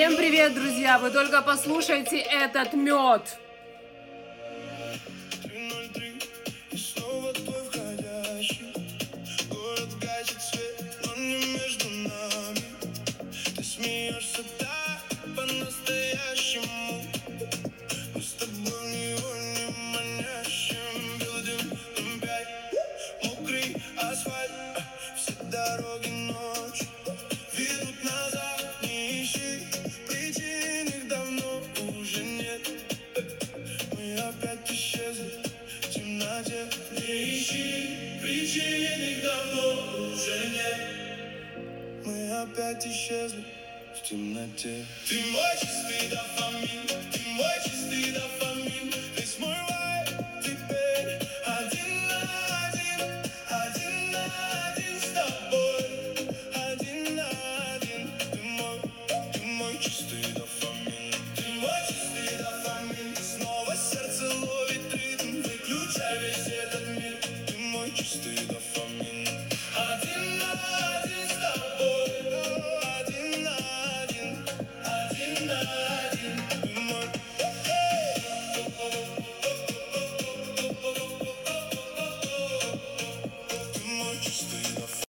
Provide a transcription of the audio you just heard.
Всем привет, друзья! Вы только послушайте этот мед. Опять исчезли в темноте. Ты мой чистый дофамин, ты мой чистый дофамин. Весь мой вайб теперь один на один с тобой. Один на один. Ты мой чистый дофамин, ты мой чистый дофамин. Снова сердце ловит ритм, выключай весь этот мир. Ты мой чистый дофамин.